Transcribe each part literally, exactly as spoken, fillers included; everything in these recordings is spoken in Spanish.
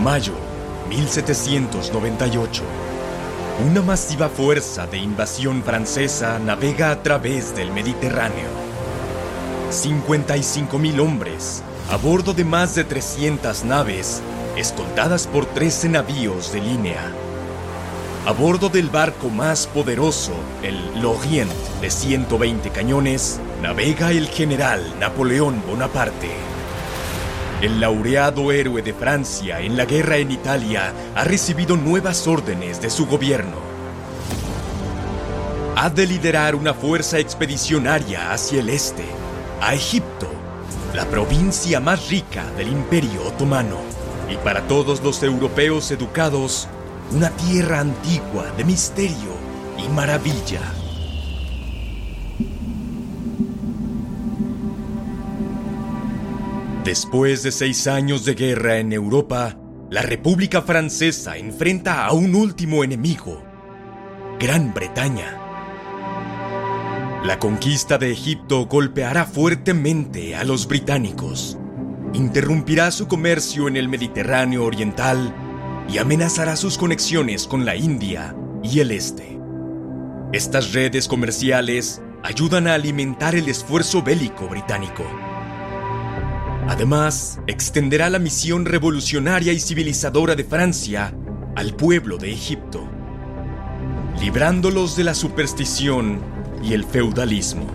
Mayo mil setecientos noventa y ocho. Una masiva fuerza de invasión francesa navega a través del Mediterráneo. cincuenta y cinco mil hombres, a bordo de más de trescientas naves, escoltadas por trece navíos de línea. A bordo del barco más poderoso, el L'Orient, de ciento veinte cañones, navega el general Napoleón Bonaparte. El laureado héroe de Francia en la guerra en Italia ha recibido nuevas órdenes de su gobierno. Ha de liderar una fuerza expedicionaria hacia el este, a Egipto, la provincia más rica del Imperio Otomano, y para todos los europeos educados, una tierra antigua de misterio y maravilla. Después de seis años de guerra en Europa, la República Francesa enfrenta a un último enemigo, Gran Bretaña. La conquista de Egipto golpeará fuertemente a los británicos, interrumpirá su comercio en el Mediterráneo oriental y amenazará sus conexiones con la India y el este. Estas redes comerciales ayudan a alimentar el esfuerzo bélico británico. Además, extenderá la misión revolucionaria y civilizadora de Francia al pueblo de Egipto, librándolos de la superstición y el feudalismo.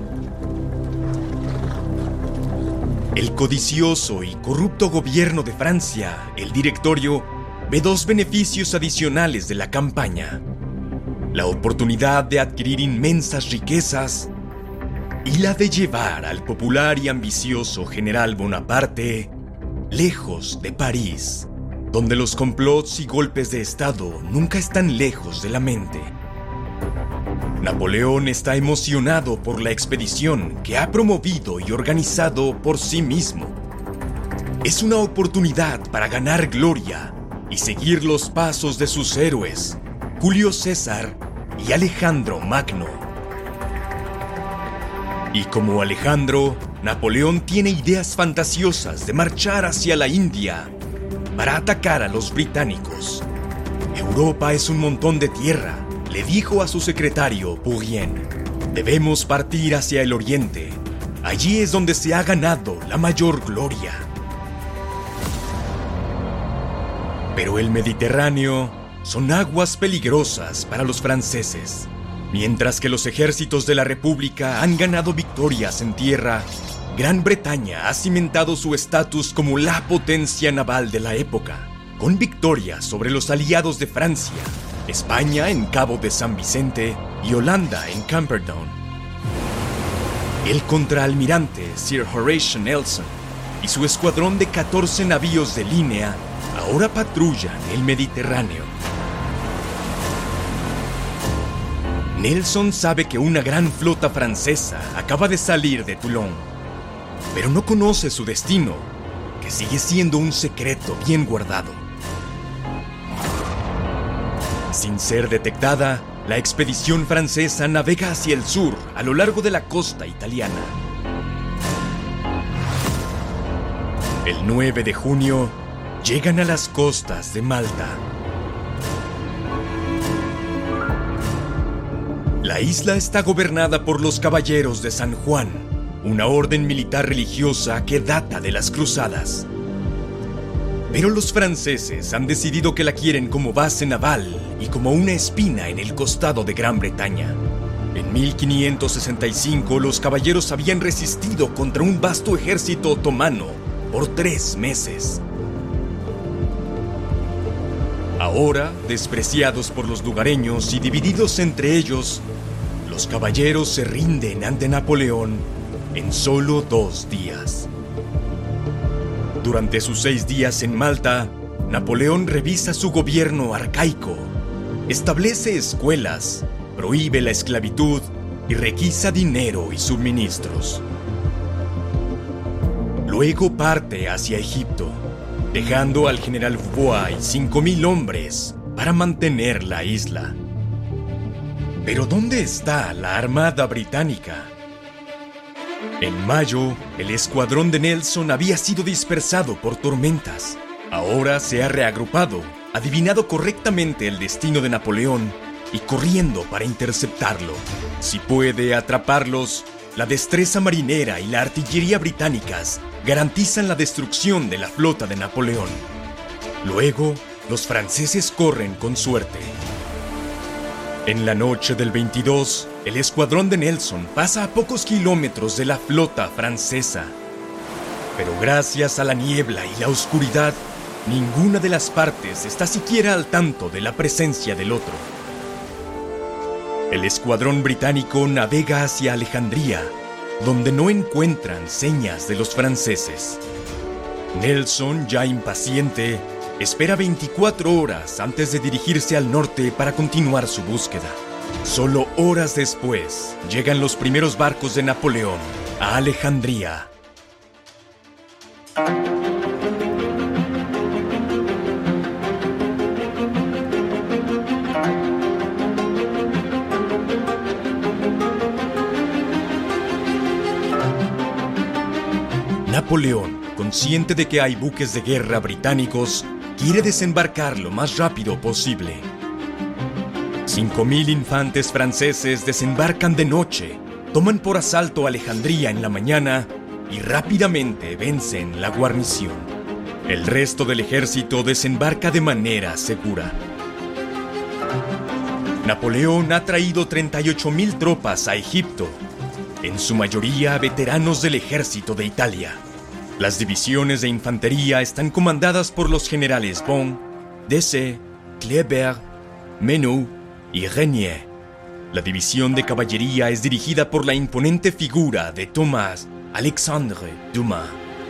El codicioso y corrupto gobierno de Francia, el Directorio, ve dos beneficios adicionales de la campaña: la oportunidad de adquirir inmensas riquezas y la de llevar al popular y ambicioso general Bonaparte lejos de París, donde los complots y golpes de Estado nunca están lejos de la mente. Napoleón está emocionado por la expedición que ha promovido y organizado por sí mismo. Es una oportunidad para ganar gloria y seguir los pasos de sus héroes, Julio César y Alejandro Magno. Y como Alejandro, Napoleón tiene ideas fantasiosas de marchar hacia la India para atacar a los británicos. Europa es un montón de tierra, le dijo a su secretario Bourrienne. Debemos partir hacia el oriente. Allí es donde se ha ganado la mayor gloria. Pero el Mediterráneo son aguas peligrosas para los franceses. Mientras que los ejércitos de la República han ganado victorias en tierra, Gran Bretaña ha cimentado su estatus como la potencia naval de la época, con victorias sobre los aliados de Francia, España en Cabo de San Vicente y Holanda en Camperdown. El contraalmirante Sir Horatio Nelson y su escuadrón de catorce navíos de línea ahora patrullan el Mediterráneo. Nelson sabe que una gran flota francesa acaba de salir de Toulon, pero no conoce su destino, que sigue siendo un secreto bien guardado. Sin ser detectada, la expedición francesa navega hacia el sur a lo largo de la costa italiana. El nueve de junio, llegan a las costas de Malta. La isla está gobernada por los Caballeros de San Juan, una orden militar religiosa que data de las cruzadas. Pero los franceses han decidido que la quieren como base naval y como una espina en el costado de Gran Bretaña. En mil quinientos sesenta y cinco, los caballeros habían resistido contra un vasto ejército otomano por tres meses. Ahora, despreciados por los lugareños y divididos entre ellos, los caballeros se rinden ante Napoleón en solo dos días. Durante sus seis días en Malta, Napoleón revisa su gobierno arcaico, establece escuelas, prohíbe la esclavitud y requisa dinero y suministros. Luego parte hacia Egipto, dejando al general Dubois y cinco mil hombres para mantener la isla. Pero ¿dónde está la armada británica? En mayo, el escuadrón de Nelson había sido dispersado por tormentas. ahora se ha reagrupado, adivinado correctamente el destino de Napoleón y corriendo para interceptarlo. Si puede atraparlos, la destreza marinera y la artillería británicas garantizan la destrucción de la flota de Napoleón. Luego, los franceses corren con suerte. En la noche del veintidós, el escuadrón de Nelson pasa a pocos kilómetros de la flota francesa. Pero gracias a la niebla y la oscuridad, ninguna de las partes está siquiera al tanto de la presencia del otro. El escuadrón británico navega hacia Alejandría, donde no encuentran señas de los franceses. Nelson, ya impaciente, espera veinticuatro horas antes de dirigirse al norte para continuar su búsqueda. Solo horas después, llegan los primeros barcos de Napoleón a Alejandría. Napoleón, consciente de que hay buques de guerra británicos, quiere desembarcar lo más rápido posible. Cinco mil infantes franceses desembarcan de noche, toman por asalto Alejandría en la mañana y rápidamente vencen la guarnición. El resto del ejército desembarca de manera segura. Napoleón ha traído treinta y ocho mil tropas a Egipto, en su mayoría veteranos del ejército de Italia. Las divisiones de infantería están comandadas por los generales Bon, Dessé, Kléber, Menou y Régnier. La división de caballería es dirigida por la imponente figura de Thomas Alexandre Dumas.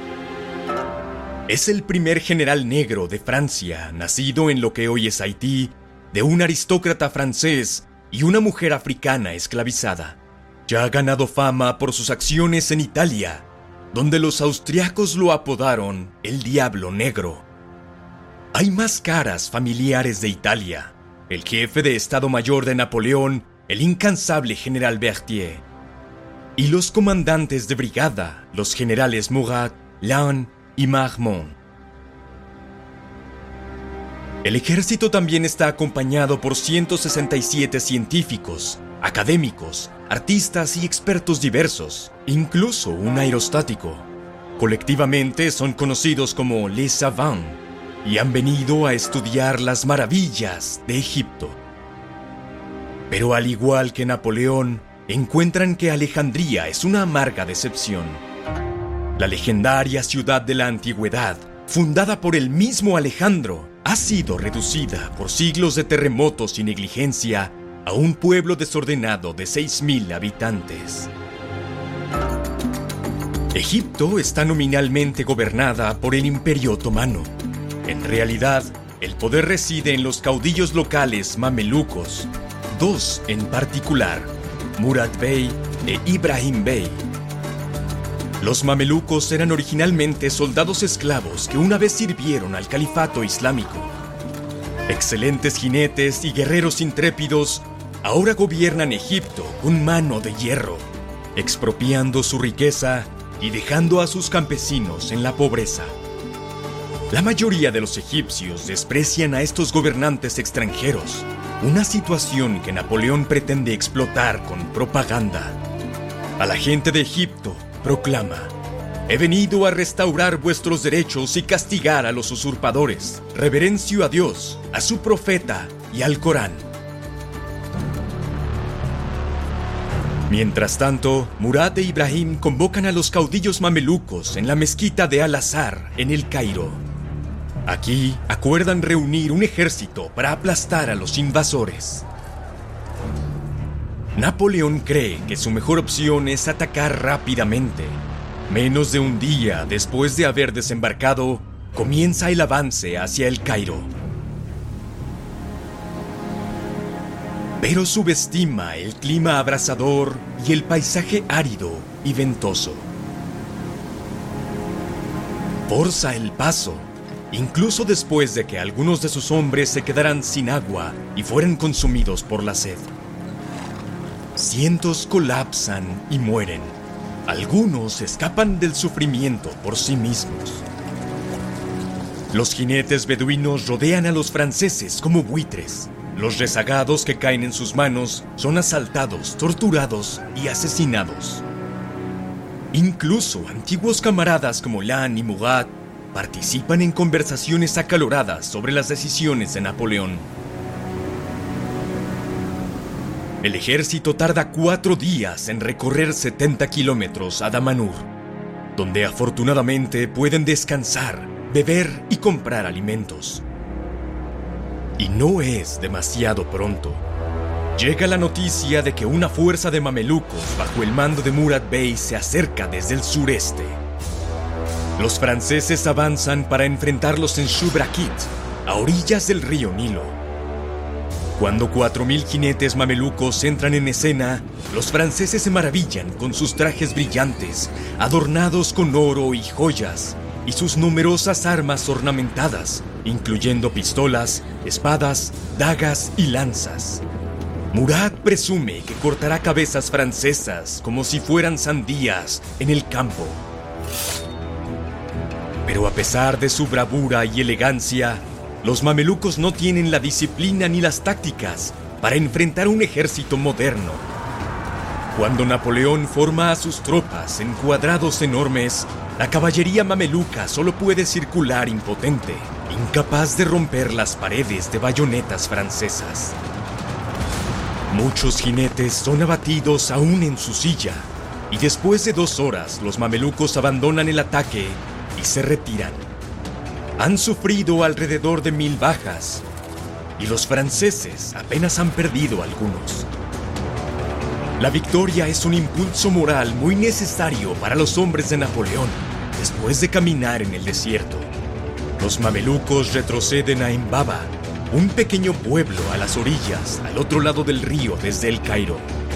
Es el primer general negro de Francia, nacido en lo que hoy es Haití, de un aristócrata francés y una mujer africana esclavizada. Ya ha ganado fama por sus acciones en Italia, donde los austriacos lo apodaron el Diablo Negro. Hay más caras familiares de Italia: el jefe de Estado Mayor de Napoleón, el incansable general Berthier, y los comandantes de brigada, los generales Murat, Lannes y Marmont. El ejército también está acompañado por ciento sesenta y siete científicos, académicos, artistas y expertos diversos, incluso un aerostático. Colectivamente son conocidos como Les Savants y han venido a estudiar las maravillas de Egipto. Pero al igual que Napoleón, encuentran que Alejandría es una amarga decepción. La legendaria ciudad de la antigüedad, fundada por el mismo Alejandro, ha sido reducida por siglos de terremotos y negligencia a un pueblo desordenado de seis mil habitantes. Egipto está nominalmente gobernada por el Imperio Otomano. En realidad, el poder reside en los caudillos locales mamelucos, dos en particular, Murat Bey e Ibrahim Bey. Los mamelucos eran originalmente soldados esclavos que una vez sirvieron al califato islámico. Excelentes jinetes y guerreros intrépidos, ahora gobiernan Egipto con mano de hierro, expropiando su riqueza y dejando a sus campesinos en la pobreza. La mayoría de los egipcios desprecian a estos gobernantes extranjeros, una situación que Napoleón pretende explotar con propaganda. A la gente de Egipto proclama: he venido a restaurar vuestros derechos y castigar a los usurpadores. Reverencio a Dios, a su profeta y al Corán. Mientras tanto, Murat e Ibrahim convocan a los caudillos mamelucos en la mezquita de Al-Azhar, en el Cairo. Aquí acuerdan reunir un ejército para aplastar a los invasores. Napoleón cree que su mejor opción es atacar rápidamente. Menos de un día después de haber desembarcado, comienza el avance hacia el Cairo. Pero subestima el clima abrasador y el paisaje árido y ventoso. Forza el paso, incluso después de que algunos de sus hombres se quedaran sin agua y fueran consumidos por la sed. Cientos colapsan y mueren. Algunos escapan del sufrimiento por sí mismos. Los jinetes beduinos rodean a los franceses como buitres. Los rezagados que caen en sus manos son asaltados, torturados y asesinados. Incluso antiguos camaradas como Lannes y Murat participan en conversaciones acaloradas sobre las decisiones de Napoleón. El ejército tarda cuatro días en recorrer setenta kilómetros a Damanhur, donde afortunadamente pueden descansar, beber y comprar alimentos. Y no es demasiado pronto. Llega la noticia de que una fuerza de mamelucos bajo el mando de Murat Bey se acerca desde el sureste. Los franceses avanzan para enfrentarlos en Shubraqit, a orillas del río Nilo. Cuando cuatro mil jinetes mamelucos entran en escena, los franceses se maravillan con sus trajes brillantes, adornados con oro y joyas, y sus numerosas armas ornamentadas, incluyendo pistolas, espadas, dagas y lanzas. Murat presume que cortará cabezas francesas como si fueran sandías en el campo. Pero a pesar de su bravura y elegancia, los mamelucos no tienen la disciplina ni las tácticas para enfrentar un ejército moderno. Cuando Napoleón forma a sus tropas en cuadrados enormes, la caballería mameluca solo puede circular impotente, incapaz de romper las paredes de bayonetas francesas. Muchos jinetes son abatidos aún en su silla, y después de dos horas los mamelucos abandonan el ataque y se retiran. Han sufrido alrededor de mil bajas, y los franceses apenas han perdido algunos. La victoria es un impulso moral muy necesario para los hombres de Napoleón después de caminar en el desierto. Los mamelucos retroceden a Embaba, un pequeño pueblo a las orillas, al otro lado del río desde el Cairo.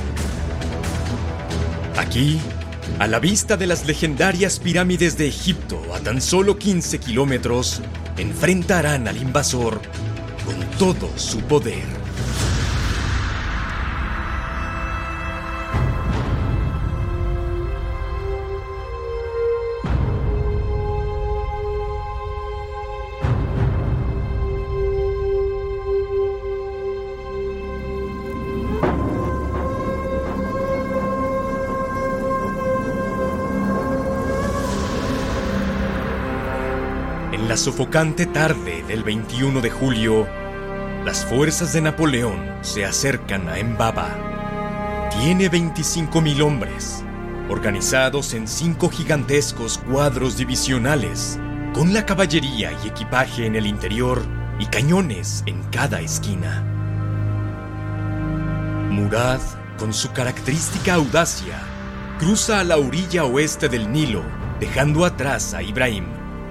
Aquí, a la vista de las legendarias pirámides de Egipto a tan solo quince kilómetros, enfrentarán al invasor con todo su poder. En la sofocante tarde del veintiuno de julio, las fuerzas de Napoleón se acercan a Embaba. Tiene veinticinco mil hombres, organizados en cinco gigantescos cuadros divisionales, con la caballería y equipaje en el interior y cañones en cada esquina. Murat, con su característica audacia, cruza a la orilla oeste del Nilo, dejando atrás a Ibrahim.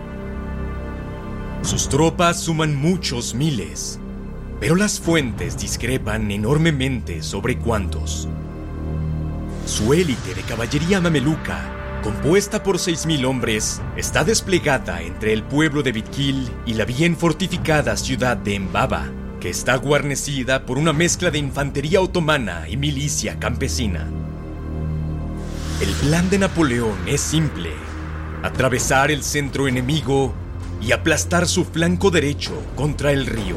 Sus tropas suman muchos miles, pero las fuentes discrepan enormemente sobre cuántos. Su élite de caballería mameluca, compuesta por seis mil hombres, está desplegada entre el pueblo de Bitkil y la bien fortificada ciudad de Embaba, que está guarnecida por una mezcla de infantería otomana y milicia campesina. El plan de Napoleón es simple: atravesar el centro enemigo y aplastar su flanco derecho contra el río.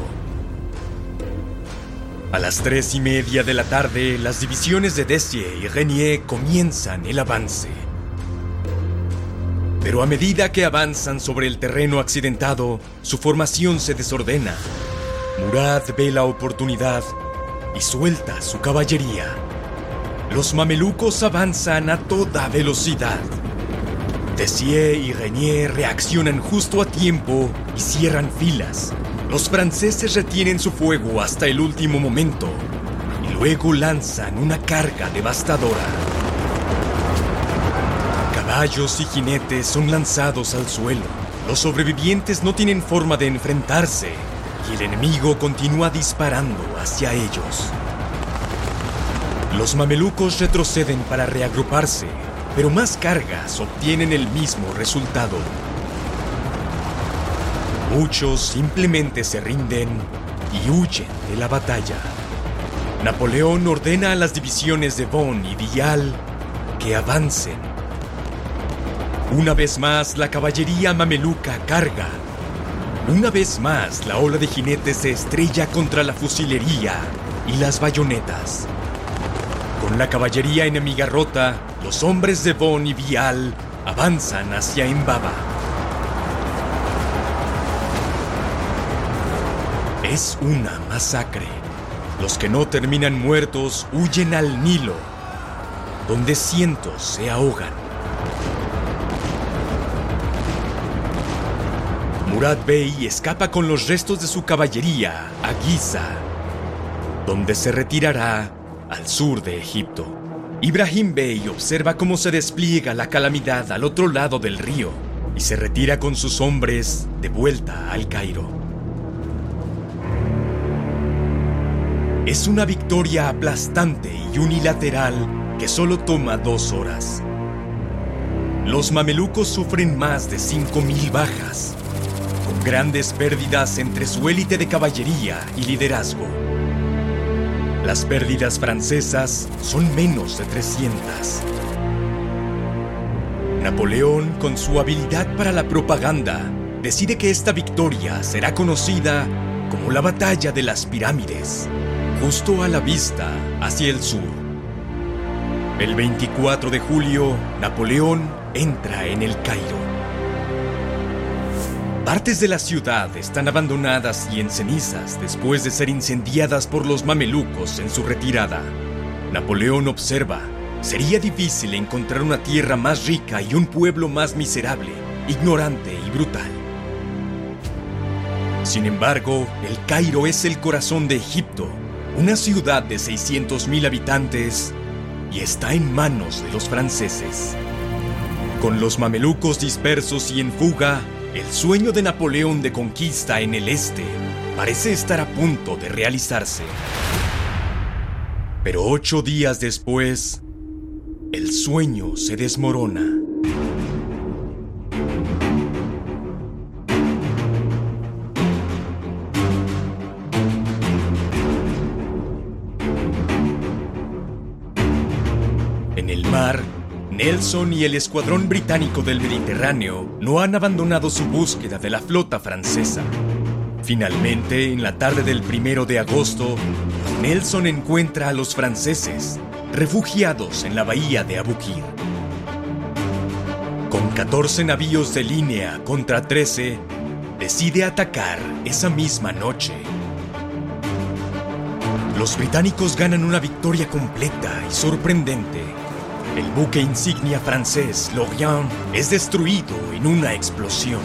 A las tres y media de la tarde, las divisiones de Dessier y Reynier comienzan el avance. Pero a medida que avanzan sobre el terreno accidentado, su formación se desordena. Murat ve la oportunidad y suelta su caballería. Los mamelucos avanzan a toda velocidad. Dessier y Reynier reaccionan justo a tiempo y cierran filas. Los franceses retienen su fuego hasta el último momento y luego lanzan una carga devastadora. Caballos y jinetes son lanzados al suelo. Los sobrevivientes no tienen forma de enfrentarse y el enemigo continúa disparando hacia ellos. Los mamelucos retroceden para reagruparse, pero más cargas obtienen el mismo resultado. Muchos simplemente se rinden y huyen de la batalla. Napoleón ordena a las divisiones de Von y Vial que avancen. Una vez más, la caballería mameluca carga, Una vez más, la ola de jinetes se estrella contra la fusilería y las bayonetas. Con la caballería enemiga rota, los hombres de Von y Vial avanzan hacia Embaba. Es una masacre. Los que no terminan muertos huyen al Nilo, donde cientos se ahogan. Murad Bey escapa con los restos de su caballería a Giza, donde se retirará al sur de Egipto. Ibrahim Bey observa cómo se despliega la calamidad al otro lado del río y se retira con sus hombres de vuelta al Cairo. Es una victoria aplastante y unilateral que solo toma dos horas. Los mamelucos sufren más de cinco mil bajas, con grandes pérdidas entre su élite de caballería y liderazgo. Las pérdidas francesas son menos de trescientas. Napoleón, con su habilidad para la propaganda, decide que esta victoria será conocida como la Batalla de las Pirámides, justo a la vista hacia el sur. El veinticuatro de julio, Napoleón entra en el Cairo. Partes de la ciudad están abandonadas y en cenizas después de ser incendiadas por los mamelucos en su retirada. Napoleón observa: sería difícil encontrar una tierra más rica y un pueblo más miserable, ignorante y brutal. Sin embargo, el Cairo es el corazón de Egipto, una ciudad de seiscientos mil habitantes, y está en manos de los franceses. Con los mamelucos dispersos y en fuga, el sueño de Napoleón de conquista en el este parece estar a punto de realizarse. Pero ocho días después, el sueño se desmorona. En el mar, Nelson y el escuadrón británico del Mediterráneo no han abandonado su búsqueda de la flota francesa. Finalmente, en la tarde del primero de agosto, Nelson encuentra a los franceses refugiados en la bahía de Abukir. Con catorce navíos de línea contra trece, decide atacar esa misma noche. Los británicos ganan una victoria completa y sorprendente. El buque insignia francés, L'Orient, es destruido en una explosión.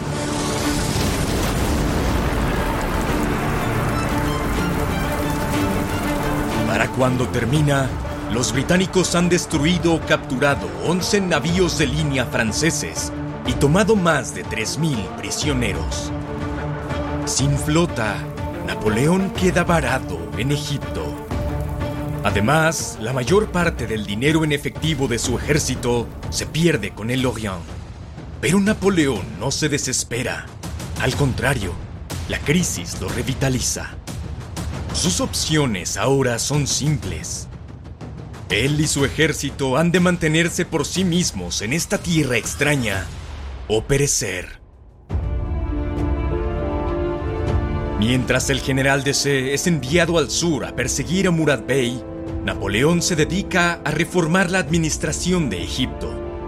Para cuando termina, los británicos han destruido o capturado once navíos de línea franceses y tomado más de tres mil prisioneros. Sin flota, Napoleón queda varado en Egipto. Además, la mayor parte del dinero en efectivo de su ejército se pierde con el L'Orient. Pero Napoleón no se desespera. Al contrario, la crisis lo revitaliza. Sus opciones ahora son simples. Él y su ejército han de mantenerse por sí mismos en esta tierra extraña o perecer. Mientras el general Dessé es enviado al sur a perseguir a Murad Bey, Napoleón se dedica a reformar la administración de Egipto.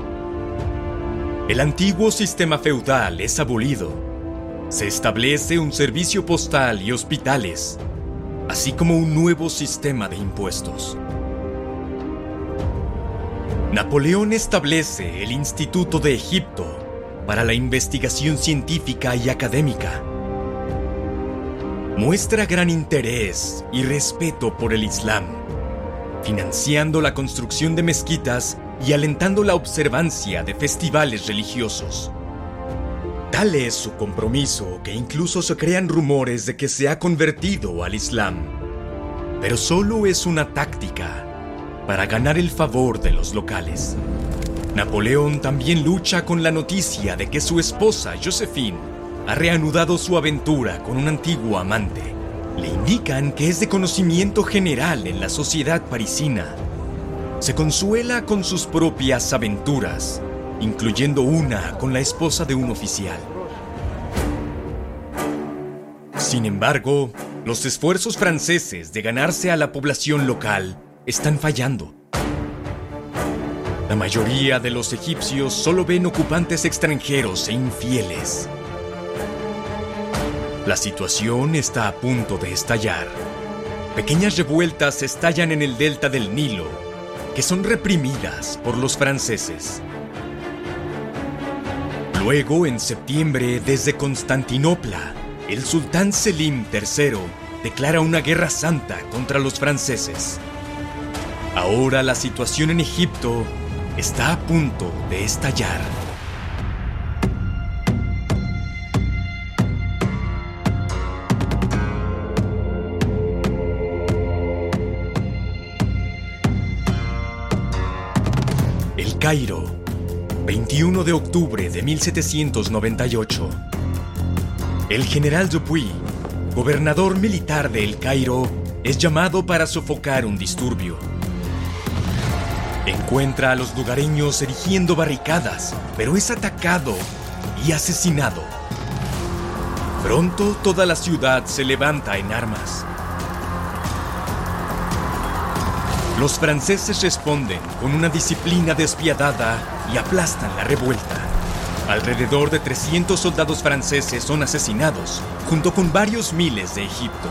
El antiguo sistema feudal es abolido. Se establece un servicio postal y hospitales, así como un nuevo sistema de impuestos. Napoleón establece el Instituto de Egipto para la investigación científica y académica. Muestra gran interés y respeto por el Islam, financiando la construcción de mezquitas y alentando la observancia de festivales religiosos. Tal es su compromiso que incluso se crean rumores de que se ha convertido al Islam. Pero solo es una táctica para ganar el favor de los locales. Napoleón también lucha con la noticia de que su esposa, Josephine, ha reanudado su aventura con un antiguo amante. Le indican que es de conocimiento general en la sociedad parisina. Se consuela con sus propias aventuras, incluyendo una con la esposa de un oficial. Sin embargo, los esfuerzos franceses de ganarse a la población local están fallando. La mayoría de los egipcios solo ven ocupantes extranjeros e infieles. La situación está a punto de estallar. Pequeñas revueltas estallan en el delta del Nilo, que son reprimidas por los franceses. Luego, en septiembre, desde Constantinopla, el sultán Selim tercero declara una guerra santa contra los franceses. Ahora la situación en Egipto está a punto de estallar. El Cairo, veintiuno de octubre de mil setecientos noventa y ocho. El general Dupuy, gobernador militar de El Cairo, es llamado para sofocar un disturbio. Encuentra a los lugareños erigiendo barricadas, pero es atacado y asesinado. Pronto toda la ciudad se levanta en armas. Los franceses responden con una disciplina despiadada y aplastan la revuelta. Alrededor de trescientos soldados franceses son asesinados, junto con varios miles de Egipto.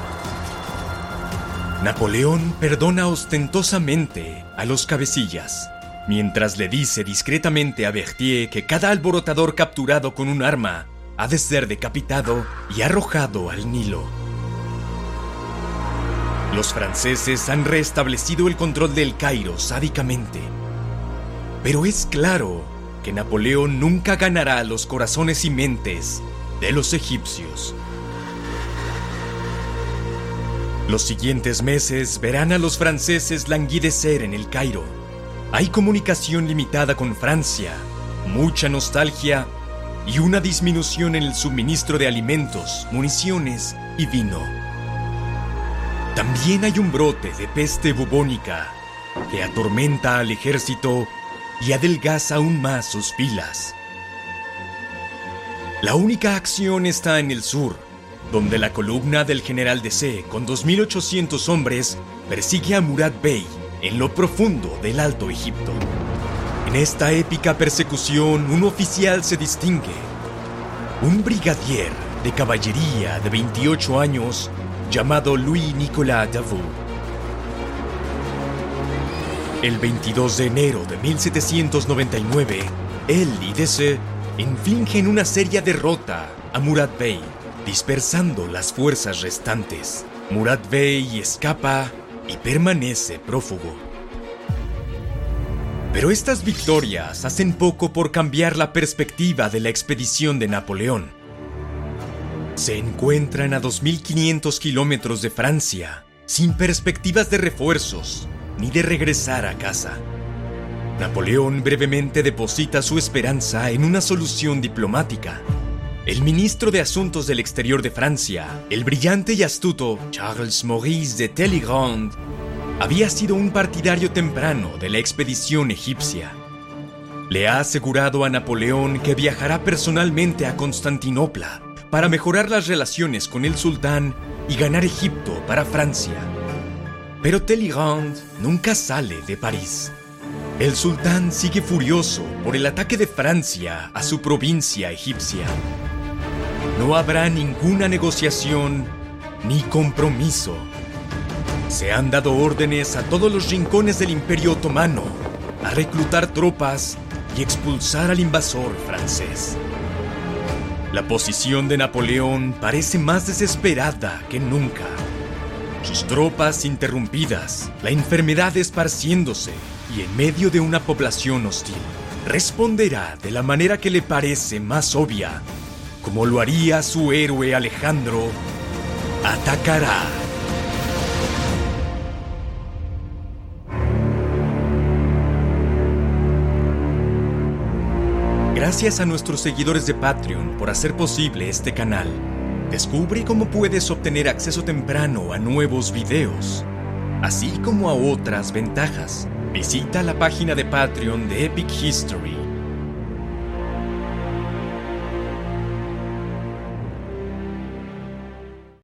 Napoleón perdona ostentosamente a los cabecillas, mientras le dice discretamente a Berthier que cada alborotador capturado con un arma ha de ser decapitado y arrojado al Nilo. Los franceses han restablecido el control del Cairo sádicamente, pero es claro que Napoleón nunca ganará los corazones y mentes de los egipcios. Los siguientes meses verán a los franceses languidecer en el Cairo. Hay comunicación limitada con Francia, mucha nostalgia y una disminución en el suministro de alimentos, municiones y vino. También hay un brote de peste bubónica que atormenta al ejército y adelgaza aún más sus filas. La única acción está en el sur, donde la columna del general Dessé, con dos mil ochocientos hombres, persigue a Murad Bey en lo profundo del Alto Egipto. En esta épica persecución, un oficial se distingue. Un brigadier de caballería de veintiocho años, llamado Louis-Nicolas Davout. El veintidós de enero de mil setecientos noventa y nueve, él y Dessé infligen una seria derrota a Murad Bey, dispersando las fuerzas restantes. Murad Bey escapa y permanece prófugo. Pero estas victorias hacen poco por cambiar la perspectiva de la expedición de Napoleón. Se encuentran a dos mil quinientos kilómetros de Francia, sin perspectivas de refuerzos ni de regresar a casa. Napoleón brevemente deposita su esperanza en una solución diplomática. El ministro de Asuntos del Exterior de Francia, el brillante y astuto Charles Maurice de Talleyrand, había sido un partidario temprano de la expedición egipcia. Le ha asegurado a Napoleón que viajará personalmente a Constantinopla para mejorar las relaciones con el sultán y ganar Egipto para Francia. Pero Talleyrand nunca sale de París. El sultán sigue furioso por el ataque de Francia a su provincia egipcia. No habrá ninguna negociación ni compromiso. Se han dado órdenes a todos los rincones del Imperio Otomano a reclutar tropas y expulsar al invasor francés. La posición de Napoleón parece más desesperada que nunca. Sus tropas interrumpidas, la enfermedad esparciéndose y en medio de una población hostil, responderá de la manera que le parece más obvia, como lo haría su héroe Alejandro, atacará. Gracias a nuestros seguidores de Patreon por hacer posible este canal. Descubre cómo puedes obtener acceso temprano a nuevos videos, así como a otras ventajas. Visita la página de Patreon de Epic History